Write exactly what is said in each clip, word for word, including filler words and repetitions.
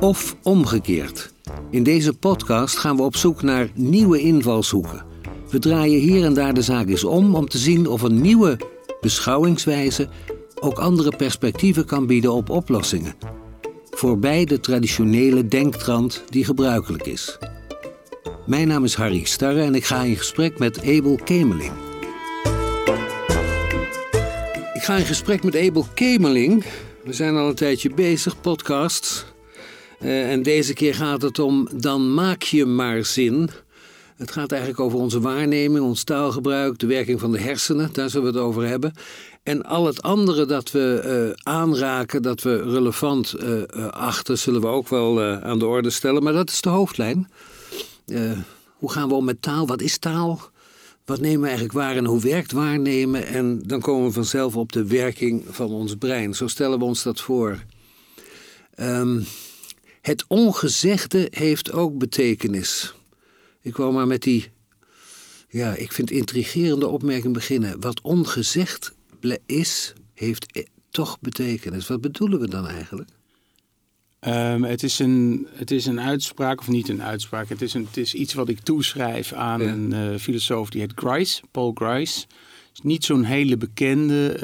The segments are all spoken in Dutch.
of omgekeerd. In deze podcast gaan we op zoek naar nieuwe invalshoeken. We draaien hier en daar de zaak eens om om te zien of een nieuwe beschouwingswijze ook andere perspectieven kan bieden op oplossingen. Voorbij de traditionele denktrand die gebruikelijk is. Mijn naam is Harry Starre en ik ga in gesprek met Abel Kemeling. Ik ga in gesprek met Abel Kemeling. We zijn al een tijdje bezig, podcasts. Uh, en deze keer gaat het om Dan maak je maar zin. Het gaat eigenlijk over onze waarneming, ons taalgebruik, de werking van de hersenen. Daar zullen we het over hebben. En al het andere dat we uh, aanraken, dat we relevant uh, uh, achten, zullen we ook wel uh, aan de orde stellen. Maar dat is de hoofdlijn. Uh, hoe gaan we om met taal? Wat is taal? Wat nemen we eigenlijk waar en hoe werkt waarnemen? En dan komen we vanzelf op de werking van ons brein. Zo stellen we ons dat voor. Um, het ongezegde heeft ook betekenis. Ik wou maar met die, ja, ik vind intrigerende opmerking beginnen. Wat ongezegd is, heeft toch betekenis. Wat bedoelen we dan eigenlijk? Um, het, is een, het is een uitspraak, of niet een uitspraak. Het is, een, het is iets wat ik toeschrijf aan ja. een uh, filosoof die heet Grice, Paul Grice. Is niet zo'n hele bekende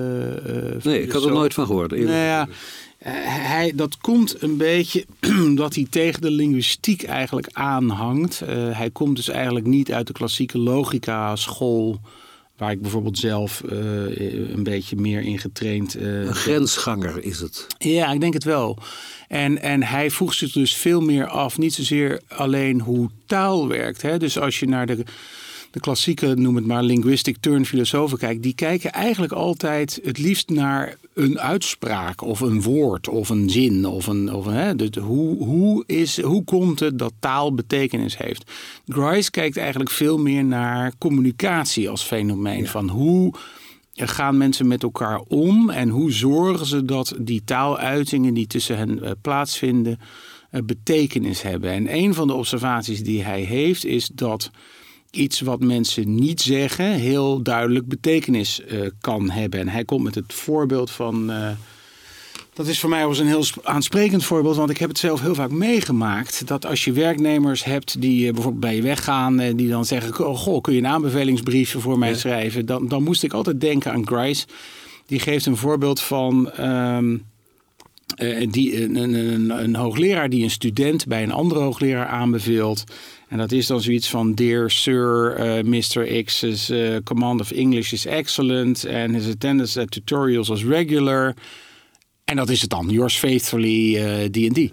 uh, uh, Nee, ik had er nooit van gehoord. Nou ja, uh, hij, dat komt een beetje dat hij tegen de linguïstiek eigenlijk aanhangt. Uh, hij komt dus eigenlijk niet uit de klassieke logica school, waar ik bijvoorbeeld zelf uh, een beetje meer in getraind... Uh, een grensganger is het. Ja, ik denk het wel. En, en hij voegt zich dus veel meer af. Niet zozeer alleen hoe taal werkt. Hè? Dus als je naar de, de klassieke, noem het maar, linguistic turn filosofen kijkt, die kijken eigenlijk altijd het liefst naar een uitspraak of een woord of een zin. Of een, of een, hè? Dus hoe, hoe, is, hoe komt het dat taal betekenis heeft? Grice kijkt eigenlijk veel meer naar communicatie als fenomeen. Ja. Van hoe gaan mensen met elkaar om en hoe zorgen ze dat die taaluitingen die tussen hen uh, plaatsvinden uh, betekenis hebben. En een van de observaties die hij heeft is dat iets wat mensen niet zeggen heel duidelijk betekenis uh, kan hebben. En hij komt met het voorbeeld van... Uh, dat is voor mij wel een heel aansprekend voorbeeld, want ik heb het zelf heel vaak meegemaakt. Dat als je werknemers hebt die uh, bijvoorbeeld bij je weggaan, uh, die dan zeggen, oh, goh, kun je een aanbevelingsbrief voor mij ja. schrijven? Dan, dan moest ik altijd denken aan Grice. Die geeft een voorbeeld van um, uh, die, een, een, een, een hoogleraar die een student bij een andere hoogleraar aanbeveelt. En dat is dan zoiets van, Dear Sir, uh, mister X's uh, command of English is excellent and his attendance at tutorials was regular. En dat is het dan, yours faithfully, uh, die en die.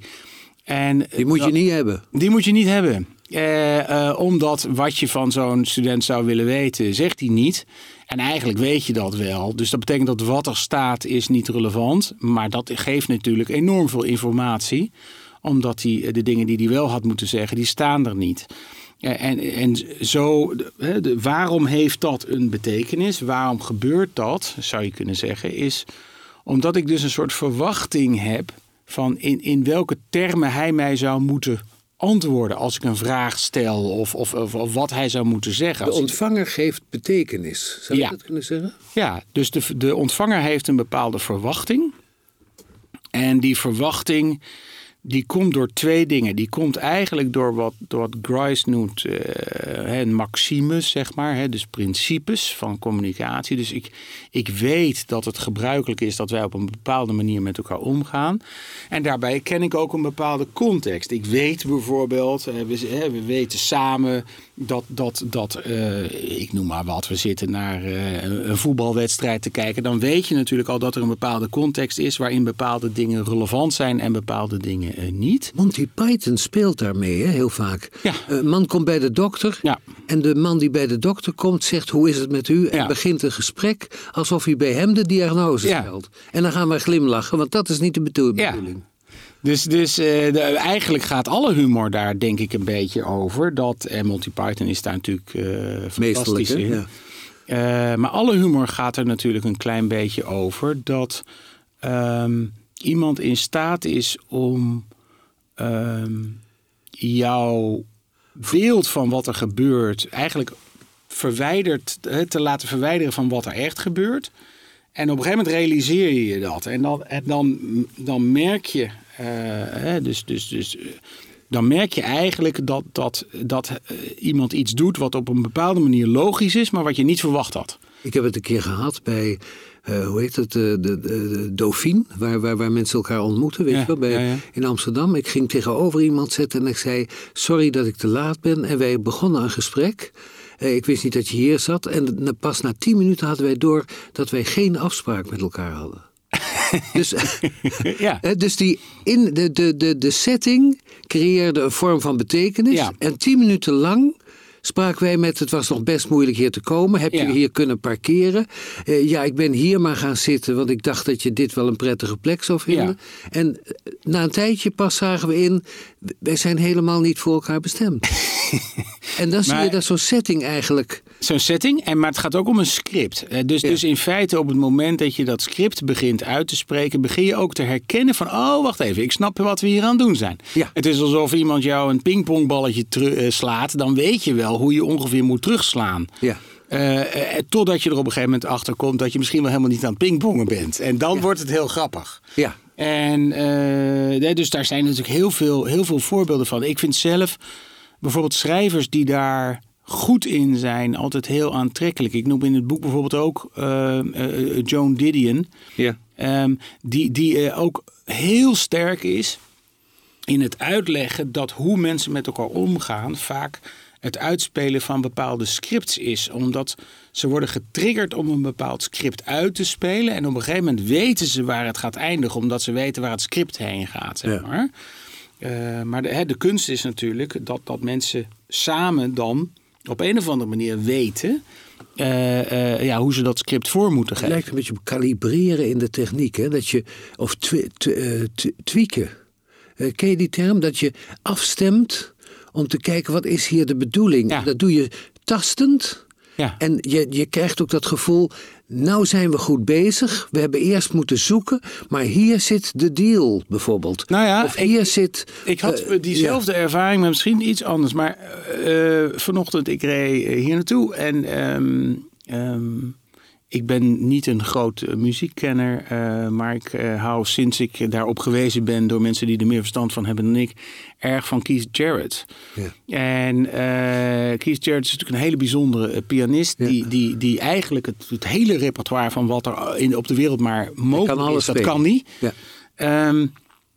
En, die moet je dat, niet hebben. Die moet je niet hebben. Uh, uh, omdat wat je van zo'n student zou willen weten, zegt hij niet. En eigenlijk weet je dat wel. Dus dat betekent dat wat er staat is niet relevant. Maar dat geeft natuurlijk enorm veel informatie. Omdat hij de dingen die hij wel had moeten zeggen, die staan er niet. En, en zo, de, de, waarom heeft dat een betekenis? Waarom gebeurt dat, zou je kunnen zeggen, is omdat ik dus een soort verwachting heb van in, in welke termen hij mij zou moeten antwoorden als ik een vraag stel of, of, of, of wat hij zou moeten zeggen. De ontvanger geeft betekenis, zou je ja. dat kunnen zeggen? Ja, dus de, de ontvanger heeft een bepaalde verwachting. En die verwachting die komt door twee dingen. Die komt eigenlijk door wat, door wat Grice noemt uh, een maximes, zeg maar. Hè, dus principes van communicatie. Dus ik, ik weet dat het gebruikelijk is dat wij op een bepaalde manier met elkaar omgaan. En daarbij ken ik ook een bepaalde context. Ik weet bijvoorbeeld, uh, we, uh, we weten samen dat, dat, dat uh, ik noem maar wat, we zitten naar uh, een voetbalwedstrijd te kijken. Dan weet je natuurlijk al dat er een bepaalde context is waarin bepaalde dingen relevant zijn en bepaalde dingen Uh, niet. Monty Python speelt daarmee, hè, heel vaak. Ja. Een man komt bij de dokter ja. en de man die bij de dokter komt zegt, hoe is het met u? En ja. begint een gesprek alsof hij bij hem de diagnose ja. stelt. En dan gaan we glimlachen, want dat is niet de bedoeling. Ja. Dus, dus uh, de, eigenlijk gaat alle humor daar denk ik een beetje over. Dat, en Monty Python is daar natuurlijk uh, fantastisch in. Ja. Uh, maar alle humor gaat er natuurlijk een klein beetje over dat Um, iemand in staat is om um, jouw beeld van wat er gebeurt eigenlijk verwijderd, te laten verwijderen van wat er echt gebeurt. En op een gegeven moment realiseer je je dat. En dan, en dan, dan merk je Uh, dus, dus, dus, uh, dan merk je eigenlijk dat, dat, dat uh, iemand iets doet wat op een bepaalde manier logisch is, maar wat je niet verwacht had. Ik heb het een keer gehad bij, uh, hoe heet het, de, de, de Dauphine, waar, waar, waar mensen elkaar ontmoeten, weet ja, je wel, bij, ja, ja. in Amsterdam. Ik ging tegenover iemand zitten en ik zei, sorry dat ik te laat ben. En wij begonnen een gesprek. Uh, ik wist niet dat je hier zat. En pas na tien minuten hadden wij door dat wij geen afspraak met elkaar hadden. dus, ja. dus die in de, de, de, de setting creëerde een vorm van betekenis. Ja. En tien minuten lang spraken wij met, het was nog best moeilijk hier te komen. Heb je ja. hier kunnen parkeren? Uh, ja, ik ben hier maar gaan zitten, want ik dacht dat je dit wel een prettige plek zou vinden. Ja. En uh, na een tijdje pas zagen we in, wij zijn helemaal niet voor elkaar bestemd. En dan zie maar, je dat zo'n setting eigenlijk... Zo'n setting, en, maar het gaat ook om een script. Dus, ja. dus in feite op het moment dat je dat script begint uit te spreken, begin je ook te herkennen van, oh wacht even, ik snap wat we hier aan het doen zijn. Ja. Het is alsof iemand jou een pingpongballetje teru- uh, slaat, dan weet je wel hoe je ongeveer moet terugslaan. Ja. Uh, uh, totdat je er op een gegeven moment achter komt dat je misschien wel helemaal niet aan het pingpongen bent. En dan ja. wordt het heel grappig. Ja. En uh, dus daar zijn natuurlijk heel veel, heel veel voorbeelden van. Ik vind zelf bijvoorbeeld schrijvers die daar goed in zijn altijd heel aantrekkelijk. Ik noem in het boek bijvoorbeeld ook uh, uh, Joan Didion. Ja. Um, die die uh, ook heel sterk is in het uitleggen dat hoe mensen met elkaar omgaan vaak het uitspelen van bepaalde scripts is. Omdat ze worden getriggerd om een bepaald script uit te spelen. En op een gegeven moment weten ze waar het gaat eindigen. Omdat ze weten waar het script heen gaat. Zeg maar. Ja. Uh, maar de, hè, de kunst is natuurlijk dat, dat mensen samen dan op een of andere manier weten uh, uh, ja, hoe ze dat script voor moeten geven. Het lijkt een beetje op kalibreren in de techniek. Hè? Dat je, of twi- twi- uh, twi- tweaken. Uh, ken je die term? Dat je afstemt om te kijken wat is hier de bedoeling. Ja. Dat doe je tastend. Ja. En je, je krijgt ook dat gevoel, nou zijn we goed bezig. We hebben eerst moeten zoeken, maar hier zit de deal bijvoorbeeld. Nou ja, of hier ik, zit... Ik had uh, diezelfde ja. ervaring, maar misschien iets anders. Maar uh, vanochtend, ik reed hier naartoe en um, um, ik ben niet een groot uh, muziekkenner. Uh, maar ik uh, hou sinds ik daarop gewezen ben door mensen die er meer verstand van hebben dan ik, erg van Keith Jarrett. Ja. En uh, Keith Jarrett is natuurlijk een hele bijzondere uh, pianist. Ja. Die, die, die eigenlijk het, het hele repertoire van wat er in, op de wereld maar mogelijk is, dat kan niet. Ja. Um,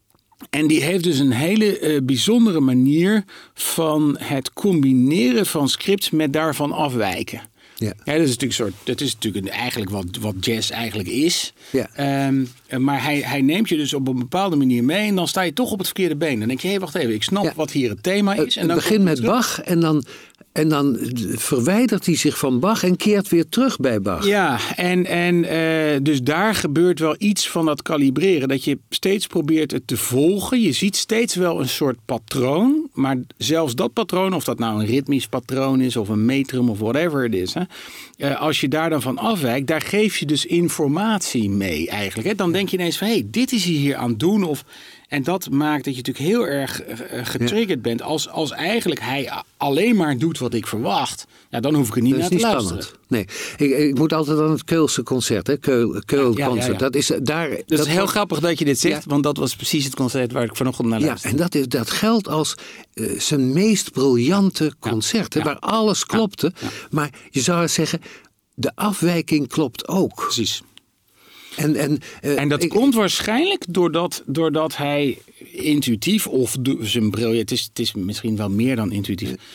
en die heeft dus een hele uh, bijzondere manier van het combineren van scripts met daarvan afwijken. Ja. Ja, dat is natuurlijk, soort, dat is natuurlijk eigenlijk wat, wat jazz eigenlijk is. Ja. Um, maar hij, hij neemt je dus op een bepaalde manier mee en dan sta je toch op het verkeerde been. Dan denk je, hé, hey, wacht even, ik snap ja. wat hier het thema is. En het dan begint met Bach en dan, en dan verwijdert hij zich van Bach en keert weer terug bij Bach. Ja, en, en uh, dus daar gebeurt wel iets van dat kalibreren. Dat je steeds probeert het te volgen. Je ziet steeds wel een soort patroon. Maar zelfs dat patroon, of dat nou een ritmisch patroon is of een metrum of whatever het is. Hè, uh, als je daar dan van afwijkt, daar geef je dus informatie mee eigenlijk. Hè. Dan denk je ineens van, hé, hey, dit is hij hier aan het doen. Of, en dat maakt dat je natuurlijk heel erg uh, getriggerd ja. bent. Als, als eigenlijk hij alleen maar doet wat ik verwacht, ja, dan hoef ik er niet naar te luisteren. Nee, ik, ik moet altijd aan het Keulse concert, hè? Keul, Keul ja, concert. Ja, ja. Dat is daar. Dat, dat is heel wordt... grappig dat je dit zegt, ja. want dat was precies het concert waar ik vanochtend naar luisterde. Ja, en dat, is, dat geldt als uh, zijn meest briljante concert, ja. Hè, waar alles klopte. Ja. Ja. Maar je zou zeggen, de afwijking klopt ook. Precies. En, en, uh, en dat ik, komt waarschijnlijk doordat, doordat hij intuïtief, of de, zijn briljant, het is, het is misschien wel meer dan intuïtief, uh,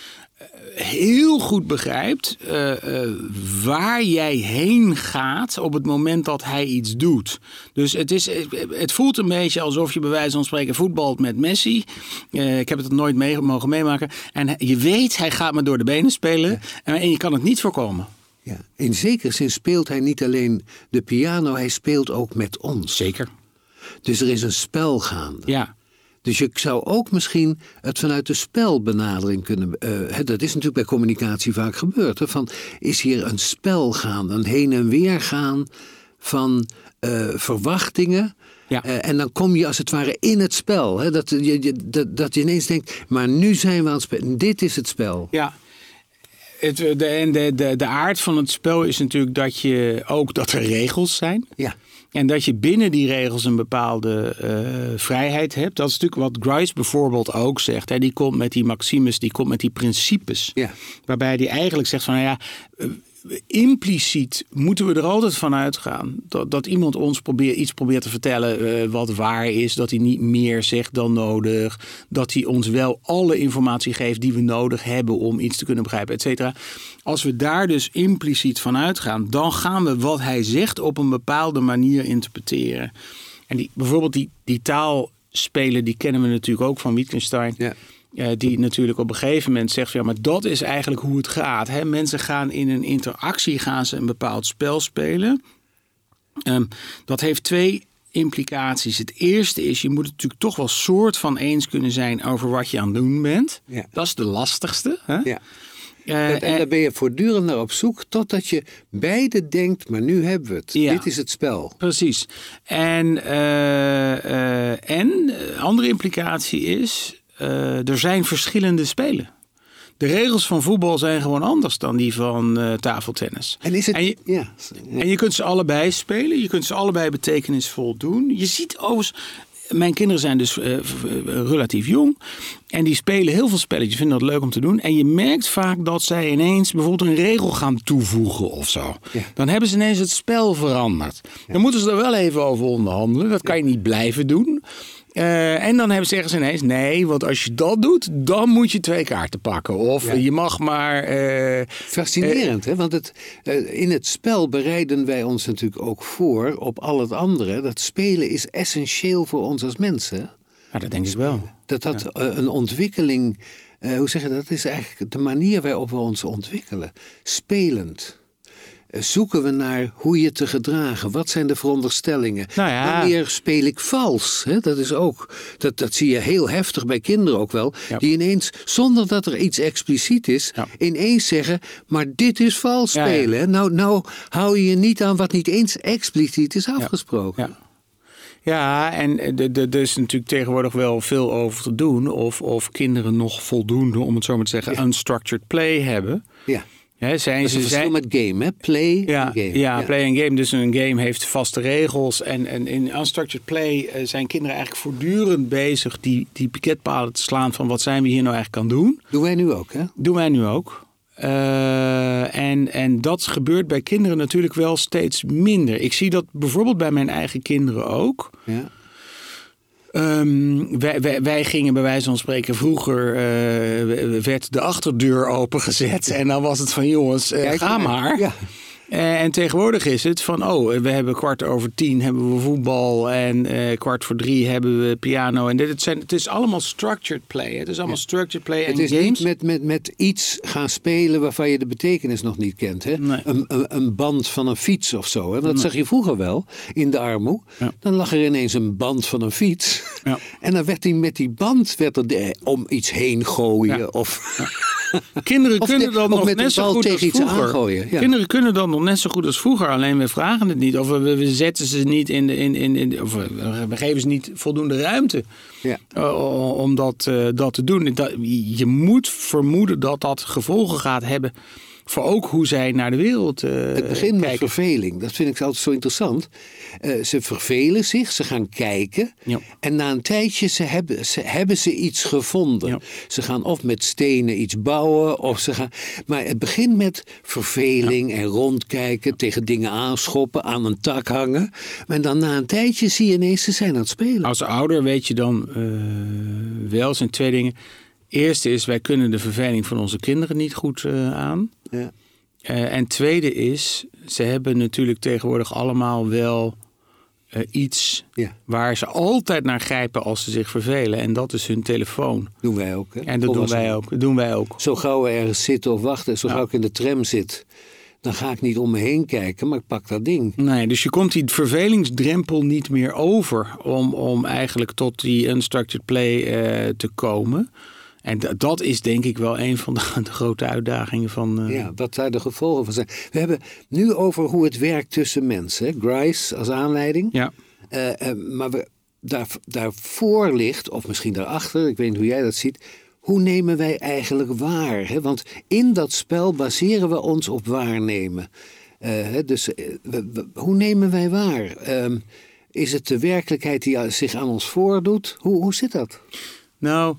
heel goed begrijpt uh, uh, waar jij heen gaat op het moment dat hij iets doet. Dus het, is, het voelt een beetje alsof je bij wijze van spreken voetbalt met Messi. Uh, ik heb het nooit mee, mogen meemaken. En je weet, hij gaat me door de benen spelen. Ja. En, en je kan het niet voorkomen. Ja, in zekere zin speelt hij niet alleen de piano, hij speelt ook met ons. Zeker. Dus er is een spel gaande. Ja. Dus je zou ook misschien het vanuit de spelbenadering kunnen... Uh, dat is natuurlijk bij communicatie vaak gebeurd. Hè, van, is hier een spel gaande, een heen en weer gaan van uh, verwachtingen... Ja. Uh, en dan kom je als het ware in het spel. Hè, dat, je, dat, dat je ineens denkt, maar nu zijn we aan het spelen. Dit is het spel. Ja. Het, de, de, de, de aard van het spel is natuurlijk dat je ook dat er regels zijn. Ja. En dat je binnen die regels een bepaalde uh, vrijheid hebt. Dat is natuurlijk wat Grice bijvoorbeeld ook zegt. Hè. Die komt met die maximes, die komt met die principes. Ja. Waarbij die eigenlijk zegt van, nou ja, uh, impliciet moeten we er altijd van uitgaan dat, dat iemand ons probeert, iets probeert te vertellen uh, wat waar is. Dat hij niet meer zegt dan nodig. Dat hij ons wel alle informatie geeft die we nodig hebben om iets te kunnen begrijpen, et cetera. Als we daar dus impliciet van uitgaan, dan gaan we wat hij zegt op een bepaalde manier interpreteren. En die, bijvoorbeeld die, die taalspelen, die kennen we natuurlijk ook van Wittgenstein. Ja. Uh, die natuurlijk op een gegeven moment zegt, ja, maar dat is eigenlijk hoe het gaat. Hè? Mensen gaan in een interactie gaan ze een bepaald spel spelen. Um, dat heeft twee implicaties. Het eerste is, je moet het natuurlijk toch wel soort van eens kunnen zijn over wat je aan het doen bent. Ja. Dat is de lastigste. Hè? Ja. Uh, en, en daar ben je voortdurend naar op zoek totdat je beide denkt, maar nu hebben we het. Ja, dit is het spel. Precies. En, uh, uh, en de andere implicatie is, Uh, er zijn verschillende spelen. De regels van voetbal zijn gewoon anders dan die van uh, tafeltennis. En, is het, en, je, ja. en je kunt ze allebei spelen. Je kunt ze allebei betekenisvol doen. Je ziet overigens, mijn kinderen zijn dus uh, relatief jong. En die spelen heel veel spelletjes. Vinden dat leuk om te doen. En je merkt vaak dat zij ineens bijvoorbeeld een regel gaan toevoegen of zo. Ja. Dan hebben ze ineens het spel veranderd. Ja. Dan moeten ze er wel even over onderhandelen. Dat kan je niet blijven doen. Uh, en dan hebben, zeggen ze ineens, nee, want als je dat doet, dan moet je twee kaarten pakken. Of ja. je mag maar... Uh, Fascinerend, uh, hè? Want het, uh, in het spel bereiden wij ons natuurlijk ook voor op al het andere. Dat spelen is essentieel voor ons als mensen. Ja, dat denk ik wel. Dat dat ja. uh, een ontwikkeling, uh, hoe zeg je dat, is eigenlijk de manier waarop we ons ontwikkelen. Spelend. Zoeken we naar hoe je te gedragen. Wat zijn de veronderstellingen? Nou ja. Wanneer speel ik vals? He, dat is ook, dat, dat zie je heel heftig bij kinderen ook wel. Ja. Die ineens, zonder dat er iets expliciet is, ja. ineens zeggen, maar dit is vals spelen. Ja, ja. Nou, nou hou je je niet aan wat niet eens expliciet is afgesproken. Ja. Ja. Ja, en er is natuurlijk tegenwoordig wel veel over te doen. Of, of kinderen nog voldoende, om het zo maar te zeggen, ja. unstructured play hebben. Ja. Ja, zijn dat is een ze, verschil zijn... met game, hè? Play ja, en game. Ja, ja, play en game. Dus een game heeft vaste regels. En, en in unstructured play uh, zijn kinderen eigenlijk voortdurend bezig die, die piketpalen te slaan van wat zijn we hier nou eigenlijk aan doen. Doen wij nu ook, hè? Doen wij nu ook. Uh, en, en dat gebeurt bij kinderen natuurlijk wel steeds minder. Ik zie dat bijvoorbeeld bij mijn eigen kinderen ook. Ja. Um, wij, wij, wij gingen bij wijze van spreken vroeger uh, werd de achterdeur opengezet en dan was het van jongens, uh, ga maar. Ja. Uh, en tegenwoordig is het van oh, we hebben kwart over tien hebben we voetbal en uh, kwart voor drie hebben we piano. En dit, het, zijn, het is allemaal structured play. Hè? Het is allemaal ja. structured play en games. Het is niet met, met, met iets gaan spelen waarvan je de betekenis nog niet kent. Hè? Nee. Een, een, een band van een fiets of zo. Hè? Want dat nee. zag je vroeger wel in de armoe. Ja. Dan lag er ineens een band van een fiets. Ja. En dan werd hij met die band werd er de, om iets heen gooien. Ja. Of... Ja. Kinderen kunnen de, dan nog net zo goed als vroeger. Ja. Kinderen kunnen dan nog net zo goed als vroeger. Alleen we vragen het niet. Of we, we zetten ze niet in de. In, in, in, of we geven ze niet voldoende ruimte. Ja. Uh, om dat, uh, dat te doen. Dat, je moet vermoeden dat dat gevolgen gaat hebben. Voor ook hoe zij naar de wereld uh, Het begint kijken. met verveling. Dat vind ik altijd zo interessant. Uh, ze vervelen zich, ze gaan kijken. Ja. En na een tijdje ze hebben, ze, hebben ze iets gevonden. Ja. Ze gaan of met stenen iets bouwen. Of ze gaan, maar het begint met verveling ja. en rondkijken. Tegen dingen aanschoppen, aan een tak hangen. Maar dan na een tijdje zie je ineens, ze zijn aan het spelen. Als ouder weet je dan uh, wel, zijn twee dingen. Eerste is, wij kunnen de verveling van onze kinderen niet goed uh, aan. Ja. Uh, en tweede is, ze hebben natuurlijk tegenwoordig allemaal wel uh, iets ja. waar ze altijd naar grijpen als ze zich vervelen. En dat is hun telefoon. Doen wij ook. Hè? En dat doen wij ook. Dat doen wij ook. Zo gauw we ergens zitten of wachten, zo gauw ja. ik in de tram zit, dan ga ik niet om me heen kijken, maar ik pak dat ding. Nee, dus je komt die vervelingsdrempel niet meer over om, om eigenlijk tot die unstructured play uh, te komen. En dat is denk ik wel een van de, de grote uitdagingen van... Uh... Ja, wat daar de gevolgen van zijn. We hebben nu over hoe het werkt tussen mensen. Hè? Grice als aanleiding. Ja. Uh, uh, maar we, daar, daarvoor ligt, of misschien daarachter, ik weet niet hoe jij dat ziet, hoe nemen wij eigenlijk waar? Hè? Want in dat spel baseren we ons op waarnemen. Uh, dus uh, w- w- hoe nemen wij waar? Uh, is het de werkelijkheid die zich aan ons voordoet? Hoe, hoe zit dat? Nou,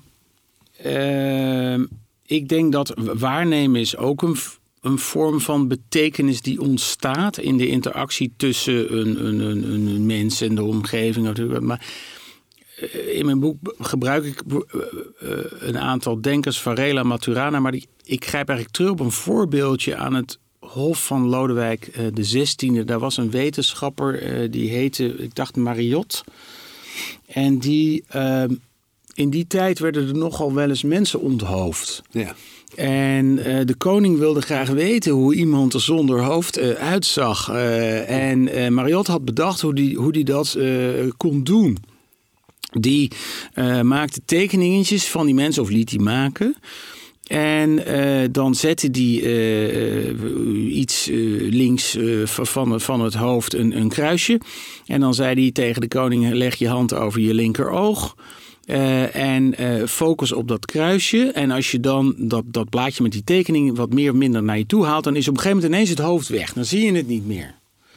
uh, ik denk dat waarnemen is ook een, een vorm van betekenis die ontstaat in de interactie tussen een, een, een, een mens en de omgeving natuurlijk. Maar in mijn boek gebruik ik een aantal denkers, Varela, Maturana, maar die, ik grijp eigenlijk terug op een voorbeeldje aan het Hof van Lodewijk de zestiende. Daar was een wetenschapper, die heette, ik dacht Mariot. En die, uh, in die tijd werden er nogal wel eens mensen onthoofd. Ja. En uh, de koning wilde graag weten hoe iemand er zonder hoofd uh, uitzag. Uh, en uh, Mariot had bedacht hoe die, hoe die dat uh, kon doen. Die uh, maakte tekeningetjes van die mensen, of liet die maken. En uh, dan zette die uh, uh, iets uh, links uh, van, van het hoofd een, een kruisje. En dan zei hij tegen de koning, leg je hand over je linkeroog. Uh, en uh, focus op dat kruisje. En als je dan dat, dat blaadje met die tekening wat meer of minder naar je toe haalt, dan is op een gegeven moment ineens het hoofd weg. Dan zie je het niet meer.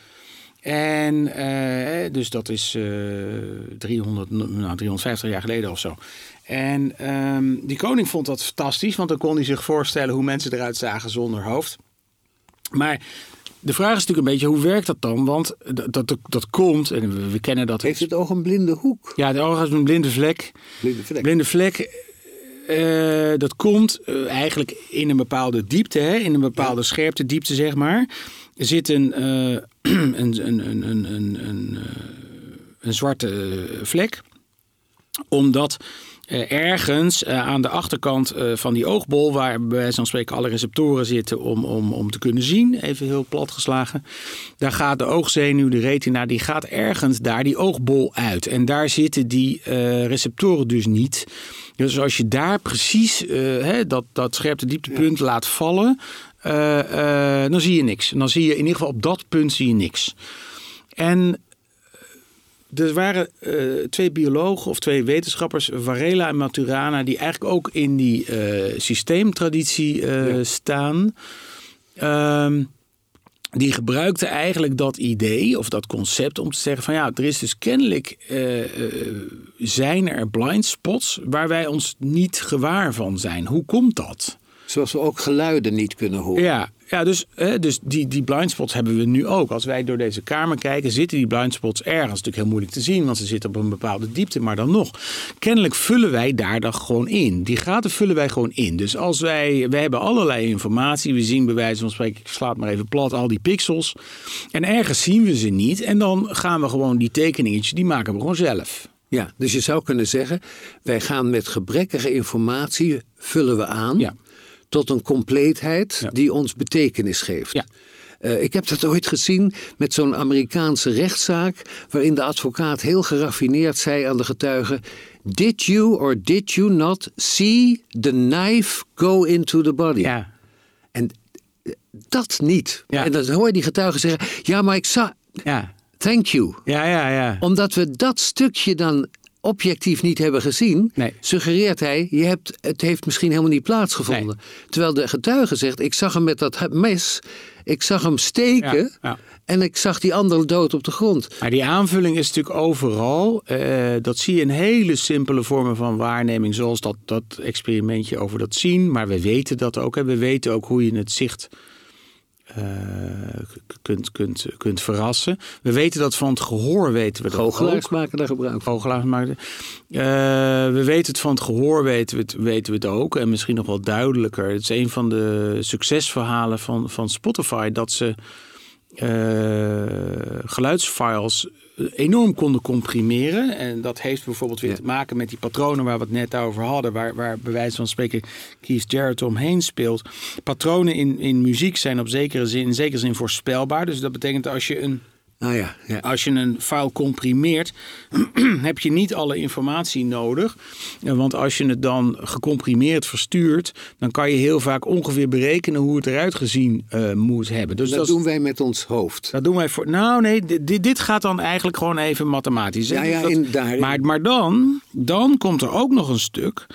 En uh, dus dat is uh, driehonderd, nou, driehonderdvijftig jaar geleden of zo. En um, die koning vond dat fantastisch, want dan kon hij zich voorstellen hoe mensen eruit zagen zonder hoofd. Maar de vraag is natuurlijk een beetje, hoe werkt dat dan? Want dat, dat, dat komt, en we, we kennen dat. Heeft het oog een blinde hoek? Ja, het oog is een blinde vlek. Blinde vlek. Blinde vlek, uh, dat komt uh, eigenlijk in een bepaalde diepte, hè? In een bepaalde ja. scherpte diepte, zeg maar. Er zit een, uh, een, een, een, een, een, een, een zwarte vlek, omdat uh, ergens uh, aan de achterkant uh, van die oogbol, waar bij wijze van spreken alle receptoren zitten om, om, om te kunnen zien, even heel plat geslagen, daar gaat de oogzenuw, de retina, die gaat ergens daar die oogbol uit. En daar zitten die uh, receptoren dus niet. Dus als je daar precies uh, hè, dat, dat scherpte dieptepunt ja. laat vallen, Uh, uh, dan zie je niks. En dan zie je in ieder geval op dat punt zie je niks. En er waren uh, twee biologen of twee wetenschappers, Varela en Maturana, die eigenlijk ook in die uh, systeemtraditie uh, ja. staan. Um, die gebruikten eigenlijk dat idee of dat concept om te zeggen van ja, er is dus kennelijk uh, uh, zijn er blind spots waar wij ons niet gewaar van zijn. Hoe komt dat? Zoals we ook geluiden niet kunnen horen. Ja, ja dus, hè, dus die, die blindspots hebben we nu ook. Als wij door deze kamer kijken, zitten die blindspots ergens. Dat is natuurlijk heel moeilijk te zien, want ze zitten op een bepaalde diepte. Maar dan nog, kennelijk vullen wij daar dan gewoon in. Die gaten vullen wij gewoon in. Dus als wij, wij hebben allerlei informatie. We zien bij wijze van spreken, ik sla het maar even plat, al die pixels. En ergens zien we ze niet. En dan gaan we gewoon die tekeningetjes, die maken we gewoon zelf. Ja, dus je zou kunnen zeggen, wij gaan met gebrekkige informatie, vullen we aan. Ja. Tot een compleetheid ja. die ons betekenis geeft. Ja. Uh, ik heb dat ooit gezien met zo'n Amerikaanse rechtszaak, waarin de advocaat heel geraffineerd zei aan de getuige: Did you or did you not see the knife go into the body? Ja. En dat niet. Ja. En dan hoor je die getuige zeggen: ja, maar ik zag. Ja. Thank you. Ja, ja, ja. Omdat we dat stukje dan objectief niet hebben gezien, nee. suggereert hij, je hebt, het heeft misschien helemaal niet plaatsgevonden. Nee. Terwijl de getuige zegt, ik zag hem met dat mes, ik zag hem steken ja, ja. en ik zag die andere dood op de grond. Maar die aanvulling is natuurlijk overal. Uh, dat zie je in hele simpele vormen van waarneming, zoals dat, dat experimentje over dat zien. Maar we weten dat ook. Hè. We weten ook hoe je het zicht Uh, kunt, kunt, kunt verrassen. We weten dat van het gehoor weten we dat Goochelaars ook. maken daar gebruik van. Goochelaars maken. Uh, we weten het van het gehoor weten we het, weten we het ook. En misschien nog wel duidelijker. Het is een van de succesverhalen van, van Spotify, dat ze uh, geluidsfiles enorm konden comprimeren. En dat heeft bijvoorbeeld weer ja. te maken met die patronen waar we het net over hadden, waar, waar bij wijze van spreken Keith Jarrett omheen speelt. Patronen in, in muziek zijn op zekere zin, in zekere zin voorspelbaar. Dus dat betekent als je een Ah ja, ja. Als je een file comprimeert, heb je niet alle informatie nodig. Want als je het dan gecomprimeerd verstuurt, dan kan je heel vaak ongeveer berekenen hoe het eruit gezien uh, moet hebben. Dus dat, dat doen wij met ons hoofd. Dat doen wij voor. Nou nee, dit, dit gaat dan eigenlijk gewoon even mathematisch. Ja, ja, dat, in, daarin. Maar, maar dan, dan komt er ook nog een stuk.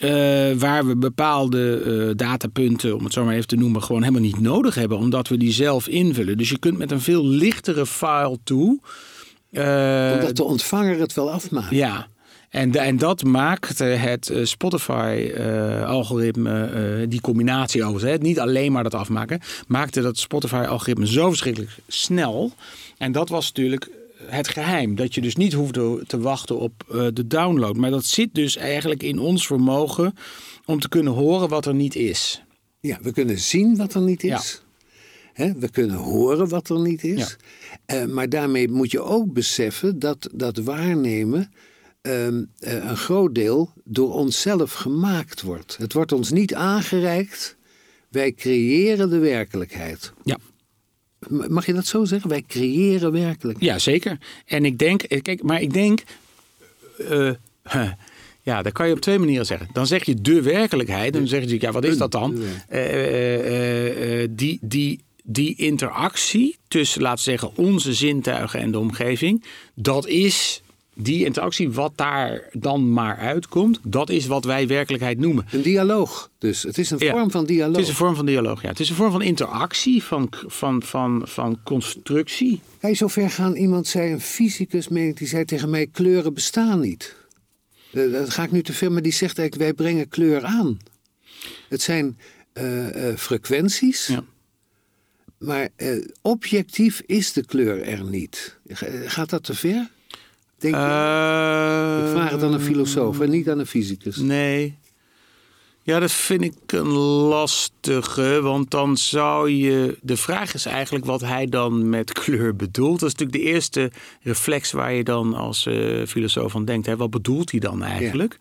Uh, waar we bepaalde uh, datapunten, om het zo maar even te noemen, gewoon helemaal niet nodig hebben, omdat we die zelf invullen. Dus je kunt met een veel lichtere file toe. Uh, omdat de ontvanger het wel afmaakt. Ja. En, en dat maakt het Spotify-algoritme, uh, uh, die combinatie overigens, hè, niet alleen maar dat afmaken, maakte dat Spotify-algoritme zo verschrikkelijk snel. En dat was natuurlijk het geheim. Dat je dus niet hoefde te wachten op uh, de download. Maar dat zit dus eigenlijk in ons vermogen om te kunnen horen wat er niet is. Ja, we kunnen zien wat er niet is. Ja. He, we kunnen horen wat er niet is. Ja. Uh, maar daarmee moet je ook beseffen dat dat waarnemen Uh, uh, een groot deel door onszelf gemaakt wordt. Het wordt ons niet aangereikt. Wij creëren de werkelijkheid. Ja. Mag je dat zo zeggen? Wij creëren werkelijkheid. Ja, zeker. En ik denk, kijk, maar ik denk, uh, huh, ja, dat kan je op twee manieren zeggen. Dan zeg je de werkelijkheid. Dan zeg je, ja, wat is dat dan? Uh, uh, uh, die, die, die interactie tussen, laten we zeggen, onze zintuigen en de omgeving, dat is die interactie, wat daar dan maar uitkomt, dat is wat wij werkelijkheid noemen. Een dialoog dus. Het is een ja, vorm van dialoog. Het is een vorm van dialoog, ja. Het is een vorm van interactie, van, van, van, van constructie. Kan je zover gaan? Iemand zei, een fysicus, meen ik, die zei tegen mij, kleuren bestaan niet. Uh, dat ga ik nu te veel, maar die zegt eigenlijk, wij brengen kleur aan. Het zijn uh, uh, frequenties, ja. Maar uh, objectief is de kleur er niet. Gaat dat te ver? Denk je? Uh, ik vraag het aan een filosoof en niet aan een fysicus. Nee. Ja, dat vind ik een lastige. Want dan zou je... De vraag is eigenlijk wat hij dan met kleur bedoelt. Dat is natuurlijk de eerste reflex waar je dan als uh, filosoof aan denkt. Hè? Wat bedoelt hij dan eigenlijk?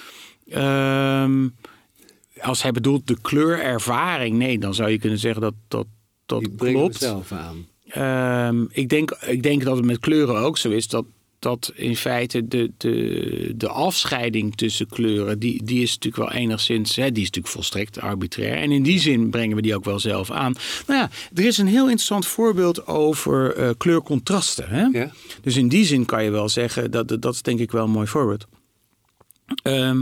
Ja. Um, als hij bedoelt de kleurervaring. Nee, dan zou je kunnen zeggen dat dat, dat Die klopt. brengt zelf aan. Um, ik, denk, ik denk dat het met kleuren ook zo is. Dat dat in feite de, de, de afscheiding tussen kleuren, die, die is natuurlijk wel enigszins, hè, die is natuurlijk volstrekt arbitrair. En in die zin brengen we die ook wel zelf aan. Nou ja, er is een heel interessant voorbeeld over uh, kleurcontrasten. Hè? Ja. Dus in die zin kan je wel zeggen, dat, dat is denk ik wel een mooi voorbeeld. Um,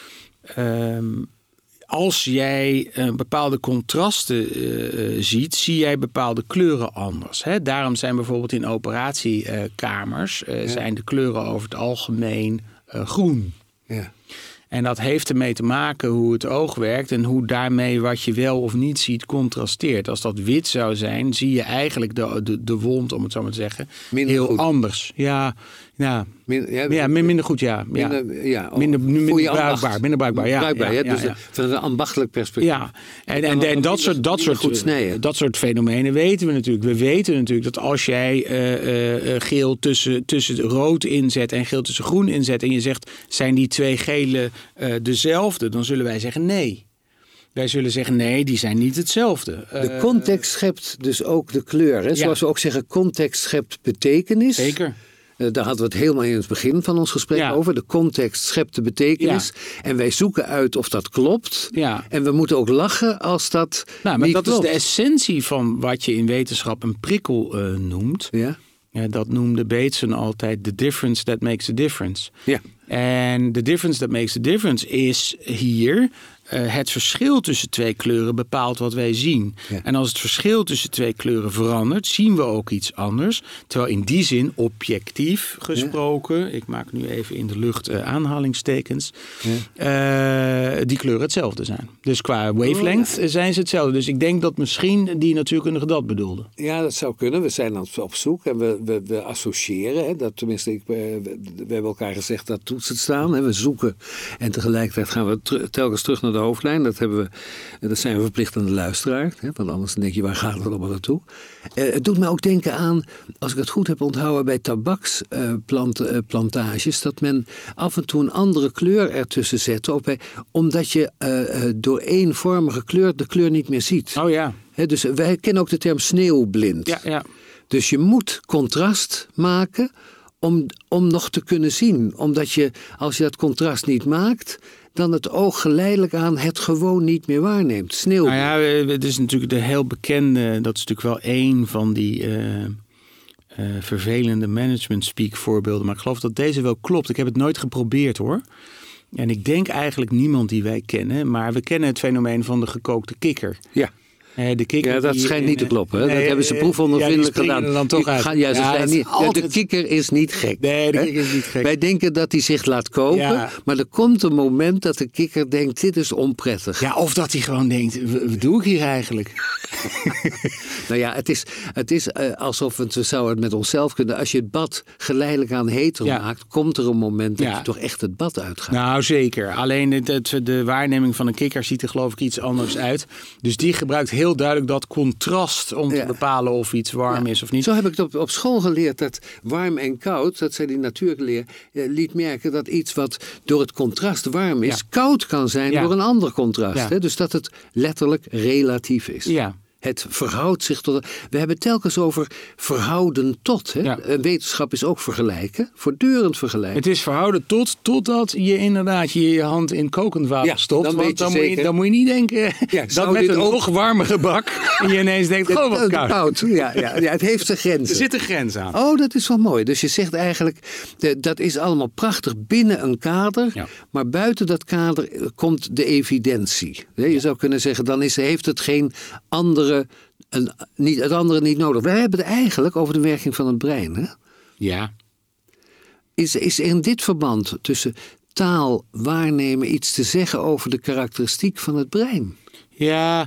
um, Als jij uh, bepaalde contrasten uh, ziet, zie jij bepaalde kleuren anders. Hè? Daarom zijn bijvoorbeeld in operatiekamers uh, ja. zijn de kleuren over het algemeen uh, groen. Ja. En dat heeft ermee te maken hoe het oog werkt en hoe daarmee wat je wel of niet ziet contrasteert. Als dat wit zou zijn, zie je eigenlijk de, de, de wond, om het zo maar te zeggen, minder heel goed. Anders. Ja, ja. Min, ja, ja, minder goed, ja. Minder, ja, minder, minder bruikbaar. Minder bruikbaar, ja. Bruikbaar, ja, ja, dus ja, ja. Van een ambachtelijk perspectief. Ja, en, en, en dat soort, dat, soort, dat soort fenomenen weten we natuurlijk. We weten natuurlijk dat als jij uh, uh, geel tussen, tussen rood inzet en geel tussen groen inzet en je zegt, zijn die twee gele uh, dezelfde? Dan zullen wij zeggen nee. Wij zullen zeggen, nee, die zijn niet hetzelfde. De context schept dus ook de kleur. Hè? Zoals ja. we ook zeggen, context schept betekenis. Zeker. Uh, daar hadden we het helemaal in het begin van ons gesprek ja. over. De context schept de betekenis. Ja. En wij zoeken uit of dat klopt. Ja. En we moeten ook lachen als dat nou, maar niet dat klopt. is de essentie van wat je in wetenschap een prikkel uh, noemt. Ja. Ja, dat noemde Bateson altijd the difference that makes a difference. Ja. En the difference that makes a difference is hier uh, het verschil tussen twee kleuren bepaalt wat wij zien. Ja. En als het verschil tussen twee kleuren verandert, zien we ook iets anders. Terwijl in die zin, objectief gesproken, ja. ik maak nu even in de lucht uh, aanhalingstekens, ja. uh, die kleuren hetzelfde zijn. Dus qua wavelength oh, ja. zijn ze hetzelfde. Dus ik denk dat misschien die natuurkundige dat bedoelde. Ja, dat zou kunnen. We zijn dan op zoek en we, we, we associëren. Hè, dat, tenminste, ik, we, we hebben elkaar gezegd dat toetst het staan. Hè, we zoeken en tegelijkertijd gaan we ter, telkens terug naar de hoofdlijn. Dat, hebben we, dat zijn we verplicht aan de luisteraar. Hè, want anders denk je, waar gaat het allemaal naartoe? Uh, het doet me ook denken aan, als ik het goed heb onthouden bij tabaksplantages, uh, uh, dat men af en toe een andere kleur ertussen zet. Op, hè, omdat je uh, uh, door eenvormige kleur de kleur niet meer ziet. Oh ja. He, dus wij kennen ook de term sneeuwblind. Ja, ja. Dus je moet contrast maken om, om nog te kunnen zien. Omdat je, als je dat contrast niet maakt, dan het oog geleidelijk aan het gewoon niet meer waarneemt. Sneeuwblind. Nou ja, het is natuurlijk de heel bekende, dat is natuurlijk wel één van die uh, uh, vervelende management speak voorbeelden. Maar ik geloof dat deze wel klopt. Ik heb het nooit geprobeerd hoor. En ik denk eigenlijk niemand die wij kennen. Maar we kennen het fenomeen van de gekookte kikker. Ja. De kikker ja, dat die, schijnt niet te kloppen. Hè? Nee, dat hebben ze proefondervindelijk ja, gedaan. Er dan toch uit. Gaan, ja, ze ja, zijn niet, altijd... De kikker is niet gek. Nee, de hè? kikker is niet gek. Wij denken dat hij zich laat kopen. Ja. Maar er komt een moment dat de kikker denkt, dit is onprettig. Ja, of dat hij gewoon denkt, wat doe ik hier eigenlijk? Nou ja, het is, het is uh, alsof het, we zouden het met onszelf kunnen. Als je het bad geleidelijk aan heter ja. maakt, komt er een moment dat ja. je toch echt het bad uitgaat. Nou, zeker. Alleen het, het, de waarneming van een kikker ziet er geloof ik iets anders uit. Dus die gebruikt heel duidelijk dat contrast om te ja. bepalen of iets warm ja. is of niet. Zo heb ik het op, op school geleerd dat warm en koud, dat zei die natuurleer, eh, liet merken dat iets wat door het contrast warm is, ja. koud kan zijn ja. door een ander contrast. Ja. Hè? Dus dat het letterlijk relatief is. Ja. Het verhoudt zich tot... We hebben het telkens over verhouden tot. Hè? Ja. Wetenschap is ook vergelijken. Voortdurend vergelijken. Het is verhouden tot, totdat je inderdaad je, je hand in kokend water ja, stopt. Dan, want dan, moet je, dan moet je niet denken ja, dat met een ook... nog warmere bak je ineens denkt, goh, wat koud. koud. Ja, ja, ja, het heeft zijn grenzen. Er zit een grens aan. Oh, dat is wel mooi. Dus je zegt eigenlijk, dat is allemaal prachtig binnen een kader. Ja. Maar buiten dat kader komt de evidentie. Je zou kunnen zeggen, dan is, heeft het geen andere... Een, niet, het andere niet nodig. Wij hebben het eigenlijk over de werking van het brein. Hè? Ja. Is, is er in dit verband tussen taal, waarnemen iets te zeggen over de karakteristiek van het brein? Ja,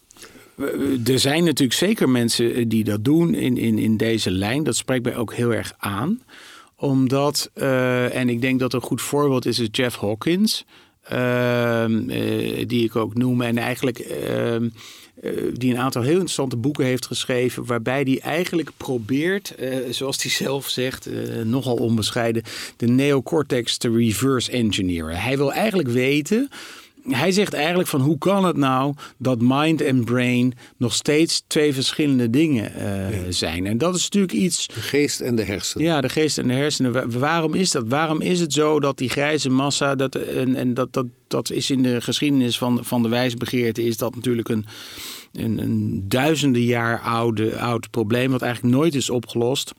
er zijn natuurlijk zeker mensen die dat doen in, in, in deze lijn. Dat spreekt mij ook heel erg aan. Omdat, uh, en ik denk dat een goed voorbeeld is, is Jeff Hawkins. Uh, uh, die ik ook noem. En eigenlijk... Uh, Uh, die een aantal heel interessante boeken heeft geschreven, waarbij hij eigenlijk probeert, uh, zoals hij zelf zegt, uh, nogal onbescheiden, de neocortex te reverse engineeren. Hij wil eigenlijk weten, hij zegt eigenlijk van hoe kan het nou dat mind en brain nog steeds twee verschillende dingen uh, ja. zijn. En dat is natuurlijk iets... De geest en de hersenen. Ja, de geest en de hersenen. Waarom is dat? Waarom is het zo dat die grijze massa, dat, en, en dat, dat, dat is in de geschiedenis van, van de wijsbegeerte, is dat natuurlijk een, een, een duizenden jaar oude, oud probleem, wat eigenlijk nooit is opgelost.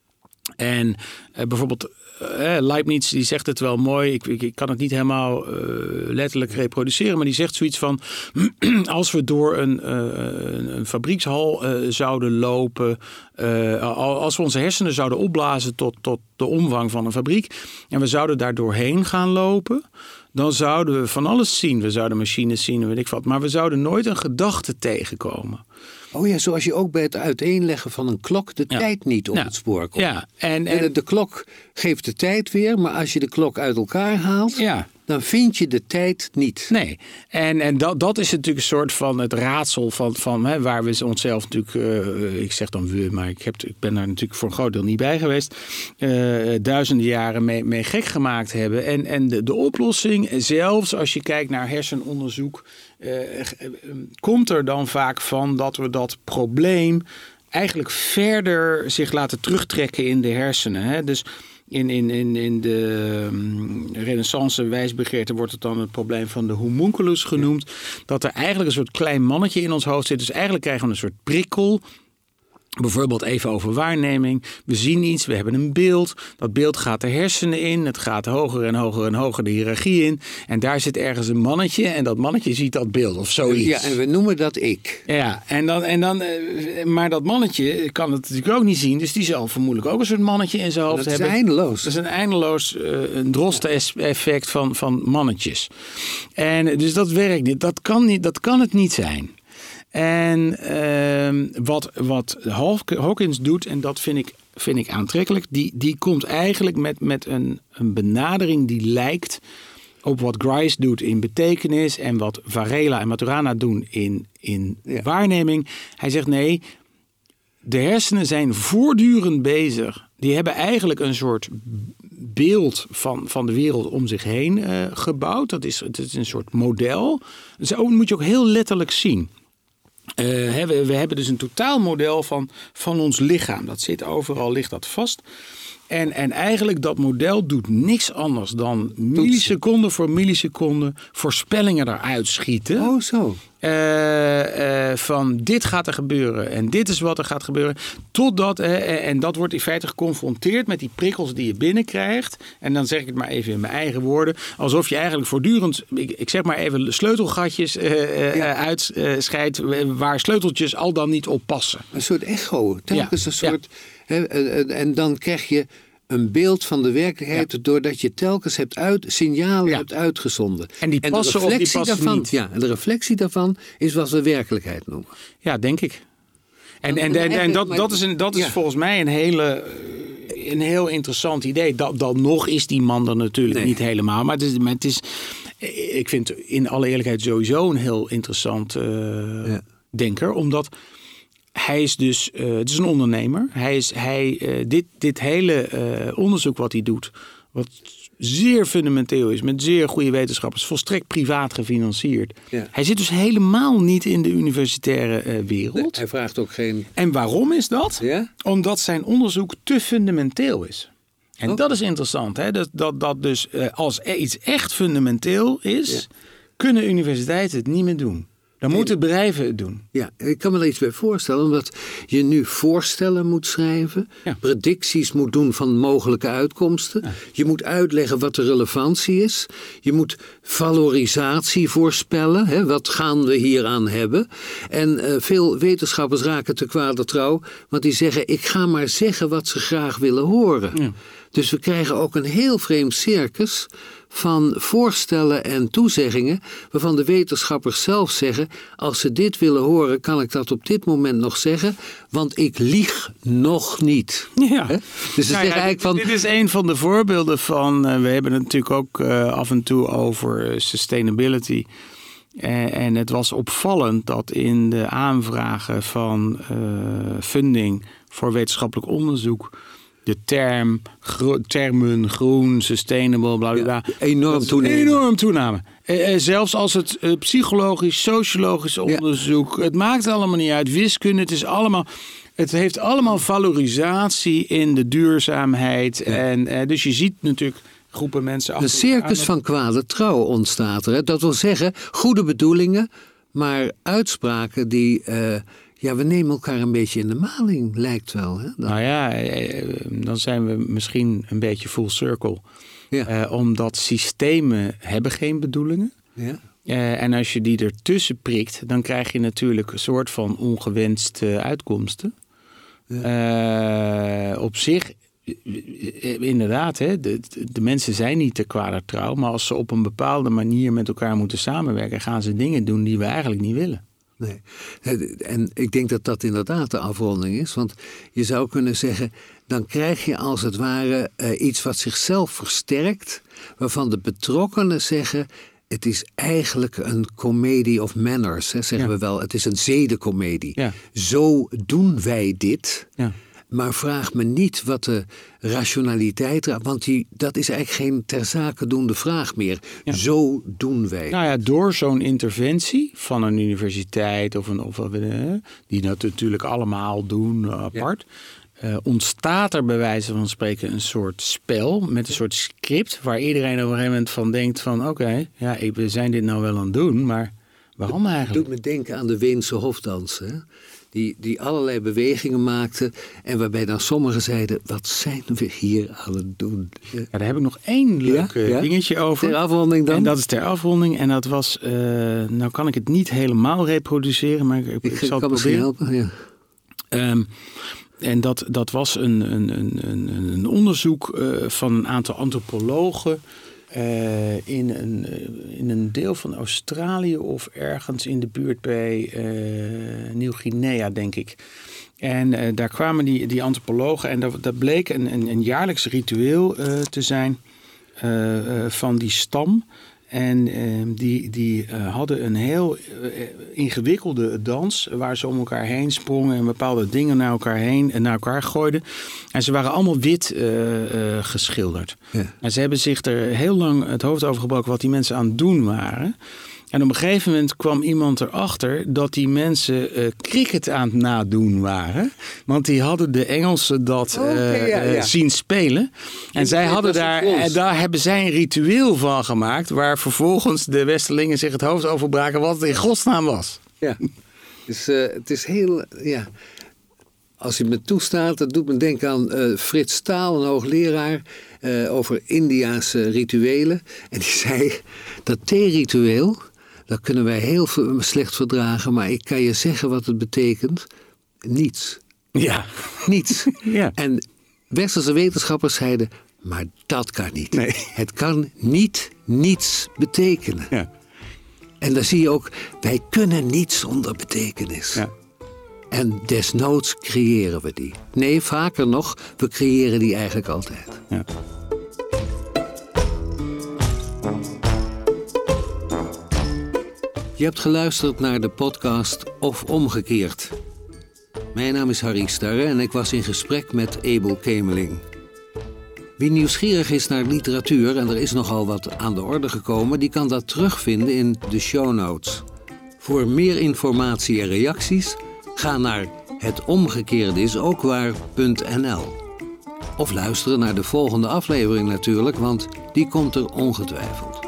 En uh, bijvoorbeeld... Uh, Leibniz die zegt het wel mooi. Ik, ik, ik kan het niet helemaal uh, letterlijk reproduceren. Maar die zegt zoiets van... als we door een, uh, een fabriekshal uh, zouden lopen... Uh, als we onze hersenen zouden opblazen tot, tot de omvang van een fabriek... en we zouden daar doorheen gaan lopen... dan zouden we van alles zien. We zouden machines zien, weet ik wat. Maar we zouden nooit een gedachte tegenkomen. Oh ja, zoals je ook bij het uiteenleggen van een klok de ja. tijd niet op ja. het spoor komt. Ja. En, en... De klok geeft de tijd weer, maar als je de klok uit elkaar haalt... Ja. dan vind je de tijd niet. Nee, en, en dat, dat is natuurlijk een soort van het raadsel van, van hè, waar we onszelf natuurlijk... Uh, ik zeg dan we, maar ik, heb, ik ben daar natuurlijk voor een groot deel niet bij geweest... Uh, duizenden jaren mee, mee gek gemaakt hebben. En, en de, de oplossing, zelfs als je kijkt naar hersenonderzoek... Uh, komt er dan vaak van dat we dat probleem... eigenlijk verder zich laten terugtrekken in de hersenen. Hè? Dus... In, in, in, in de um, renaissance wijsbegeerte wordt het dan het probleem van de homunculus genoemd. Ja. Dat er eigenlijk een soort klein mannetje in ons hoofd zit. Dus eigenlijk krijgen we een soort prikkel. Bijvoorbeeld even over waarneming. We zien iets, we hebben een beeld. Dat beeld gaat de hersenen in. Het gaat hoger en hoger en hoger de hiërarchie in. En daar zit ergens een mannetje. En dat mannetje ziet dat beeld of zoiets. Ja, en we noemen dat ik. Ja, en dan, en dan, maar dat mannetje kan het natuurlijk ook niet zien. Dus die zal vermoedelijk ook een soort mannetje in zijn hoofd dat hebben. Dat is eindeloos. Dat is een eindeloos uh, een droste-effect van, van mannetjes. En dus dat werkt niet. Dat kan, niet, dat kan het niet zijn. En uh, wat, wat Hawkins doet, en dat vind ik, vind ik aantrekkelijk... die, die komt eigenlijk met, met een, een benadering die lijkt op wat Grice doet in betekenis... en wat Varela en Maturana doen in, in ja. waarneming. Hij zegt nee, de hersenen zijn voortdurend bezig. Die hebben eigenlijk een soort beeld van, van de wereld om zich heen uh, gebouwd. Dat is, het is een soort model. Dat moet je ook heel letterlijk zien... Uh, we, we hebben dus een totaalmodel van, van ons lichaam. Dat zit overal, ligt dat vast. En, en eigenlijk dat model doet niks anders dan milliseconde voor milliseconde voorspellingen eruit schieten. Oh, zo. Uh, uh, van dit gaat er gebeuren en dit is wat er gaat gebeuren. Totdat, uh, en dat wordt in feite geconfronteerd met die prikkels die je binnenkrijgt. En dan zeg ik het maar even in mijn eigen woorden. Alsof je eigenlijk voortdurend, ik, ik zeg maar even, sleutelgatjes uh, uh, ja. uitscheidt uh, waar sleuteltjes al dan niet op passen. Een soort echo. Telkens ja. een soort. Ja. Hè, en dan krijg je een beeld van de werkelijkheid ja. doordat je telkens hebt uit, signalen ja. hebt uitgezonden. En die passen en de of die passen daarvan, niet. Ja, en de reflectie daarvan is wat we werkelijkheid noemen. Ja, denk ik. En, en, en, en dat, dat is, een, dat is ja. volgens mij een, hele, een heel interessant idee. Dat, dan nog is die man er natuurlijk nee. niet helemaal. Maar het is, maar het is, ik vind in alle eerlijkheid sowieso een heel interessant uh, ja. denker. Omdat hij is dus, uh, het is een ondernemer. Hij is, hij, uh, dit, dit hele uh, onderzoek wat hij doet, wat zeer fundamenteel is, met zeer goede wetenschappers, volstrekt privaat gefinancierd. Ja. Hij zit dus helemaal niet in de universitaire uh, wereld. Nee, hij vraagt ook geen. En waarom is dat? Ja? Omdat zijn onderzoek te fundamenteel is. En oh. dat is interessant. Hè? Dat, dat, dat dus uh, als er iets echt fundamenteel is, ja. kunnen universiteiten het niet meer doen. Dan moeten bedrijven het doen. Ja, ik kan me er iets bij voorstellen. Omdat je nu voorstellen moet schrijven. Ja. Predicties moet doen van mogelijke uitkomsten. Ja. Je moet uitleggen wat de relevantie is. Je moet valorisatie voorspellen. Hè, wat gaan we hieraan hebben? En uh, veel wetenschappers raken te kwadertrouw. Want die zeggen, ik ga maar zeggen wat ze graag willen horen. Ja. Dus we krijgen ook een heel vreemd circus van voorstellen en toezeggingen waarvan de wetenschappers zelf zeggen, als ze dit willen horen, kan ik dat op dit moment nog zeggen, want ik lieg nog niet. Ja. He? Dus nou ja, eigenlijk van... Dit is een van de voorbeelden van, uh, we hebben het natuurlijk ook uh, af en toe over uh, sustainability. Uh, en het was opvallend dat in de aanvragen van uh, funding voor wetenschappelijk onderzoek de term, gro- termen groen, sustainable, bla bla bla. Ja, enorm toename. Enorm toename. Uh, uh, zelfs als het uh, psychologisch, sociologisch onderzoek, ja. Het maakt allemaal niet uit. Wiskunde, het is allemaal, het heeft allemaal valorisatie in de duurzaamheid. Ja. En uh, dus je ziet natuurlijk groepen mensen. Een circus van kwade trouw ontstaat er. Hè? Dat wil zeggen, goede bedoelingen, maar uitspraken die. Uh, Ja, we nemen elkaar een beetje in de maling, lijkt wel. Hè? Nou ja, dan zijn we misschien een beetje full circle. Ja. Uh, omdat systemen hebben geen bedoelingen. Ja. Uh, en als je die ertussen prikt, dan krijg je natuurlijk een soort van ongewenste uitkomsten. Ja. Uh, op zich, inderdaad, hè, de, de mensen zijn niet te kwadertrouw. Maar als ze op een bepaalde manier met elkaar moeten samenwerken, gaan ze dingen doen die we eigenlijk niet willen. Nee, en ik denk dat dat inderdaad de afronding is. Want je zou kunnen zeggen, dan krijg je als het ware uh, iets wat zichzelf versterkt, waarvan de betrokkenen zeggen, het is eigenlijk een comedy of manners, hè, zeggen ja. we wel. Het is een zedencomedie. Ja. Zo doen wij dit. Ja. Maar vraag me niet wat de rationaliteit, want die, dat is eigenlijk geen ter zake doende vraag meer. Ja. Zo doen wij. Nou ja, door zo'n interventie van een universiteit of een, of, die dat natuurlijk allemaal doen uh, apart, ja. uh, ontstaat er bij wijze van spreken een soort spel met een soort script waar iedereen op een gegeven moment van denkt van oké, okay, ja, we zijn dit nou wel aan het doen, maar waarom eigenlijk? Het doet me denken aan de Weense hofdansen, hè? Die, die allerlei bewegingen maakten en waarbij dan sommigen zeiden, wat zijn we hier aan het doen? Ja, daar heb ik nog één leuk ja, ja? dingetje over. Ter afronding dan? En dat is ter afronding en dat was, uh, nou kan ik het niet helemaal reproduceren, maar ik, ik, ik zal kan het proberen. Helpen, ja. Um, en dat, dat was een, een, een, een onderzoek uh, van een aantal antropologen Uh, in, een, uh, in een deel van Australië of ergens in de buurt bij uh, Nieuw-Guinea, denk ik. En uh, daar kwamen die, die antropologen en dat, dat bleek een, een, een jaarlijks ritueel uh, te zijn uh, uh, van die stam. En uh, die, die uh, hadden een heel uh, ingewikkelde dans waar ze om elkaar heen sprongen en bepaalde dingen naar elkaar heen en naar elkaar gooiden. En ze waren allemaal wit uh, uh, geschilderd. Ja. En ze hebben zich er heel lang het hoofd over gebroken wat die mensen aan het doen waren. En op een gegeven moment kwam iemand erachter dat die mensen uh, cricket aan het nadoen waren. Want die hadden de Engelsen dat uh, okay, ja, ja. Uh, zien spelen. En ik zij hadden daar, en daar hebben zij een ritueel van gemaakt, waar vervolgens de Westerlingen zich het hoofd over braken wat het in godsnaam was. Ja, dus, uh, het is heel... Ja. Als je me toestaat, dat doet me denken aan uh, Frits Staal, een hoogleraar, uh, over Indiaanse rituelen. En die zei, dat theeritueel, dat kunnen wij heel slecht verdragen, maar ik kan je zeggen wat het betekent. Niets. Ja. Niets. Ja. En westerse wetenschappers zeiden, maar dat kan niet. Nee. Het kan niet niets betekenen. Ja. En dan zie je ook, wij kunnen niet zonder betekenis. Ja. En desnoods creëren we die. Nee, vaker nog, we creëren die eigenlijk altijd. Ja. Je hebt geluisterd naar de podcast Of Omgekeerd. Mijn naam is Harry Starre en ik was in gesprek met Abel Kemeling. Wie nieuwsgierig is naar literatuur, en er is nogal wat aan de orde gekomen, die kan dat terugvinden in de show notes. Voor meer informatie en reacties, ga naar het omgekeerde is ook waar punt n l. Of luisteren naar de volgende aflevering natuurlijk, want die komt er ongetwijfeld.